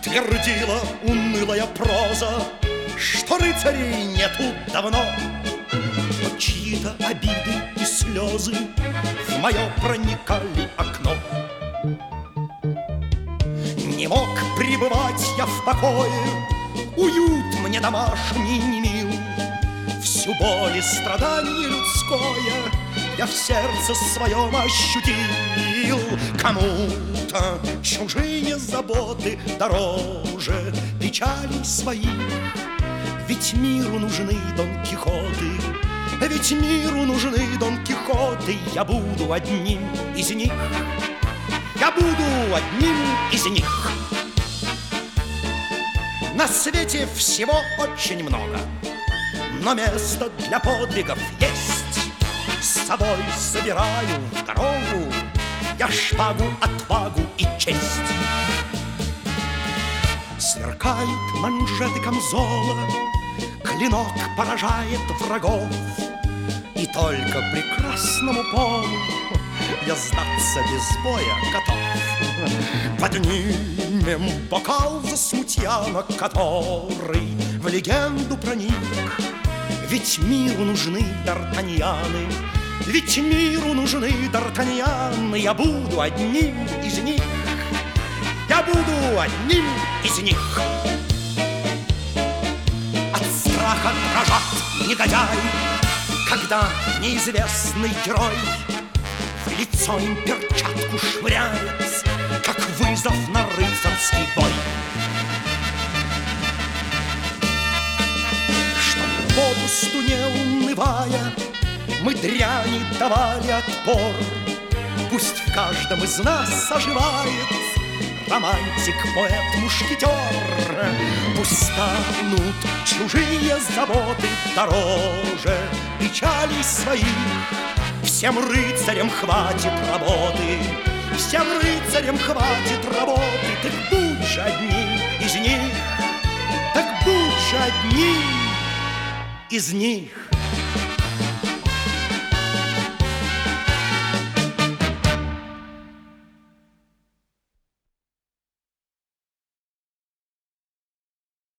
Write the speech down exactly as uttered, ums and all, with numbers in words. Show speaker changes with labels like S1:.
S1: Твердила унылая проза, что рыцарей нету давно. Но чьи-то обиды и слезы в мое проникали окно. Не мог пребывать я в покое, уют мне домашний не мил. Всю боль и страдание людское я в сердце своем ощутил. Кому-то чужие заботы дороже печалей своих. Ведь миру нужны Дон Кихоты, ведь миру нужны Дон Кихоты. Я буду одним из них, я буду одним из них. На свете всего очень много, но место для подвигов есть. С собой собираю в дорогу я шпагу, отвагу и честь. Сверкают манжеты камзола, клинок поражает врагов. И только прекрасному полу я сдаться без боя готов. Поднимем бокал за смутьяна, который в легенду проник. Ведь миру нужны д'Артаньяны, ведь миру нужны д'Артаньяны. Я буду одним из них, я буду одним из них. От страха дрожат негодяи, когда неизвестный герой в лицо им перчатку швыряет, как вызов на рыцарский бой. Чтоб попусту не унывая мы дряни давали отпор, пусть в каждом из нас оживает романтик, поэт, мушкетер. Пусть станут чужие заботы дороже печалей своих. Всем рыцарям хватит работы, всем рыцарям хватит работы. Так будь же одним из них, так будь же одним из них.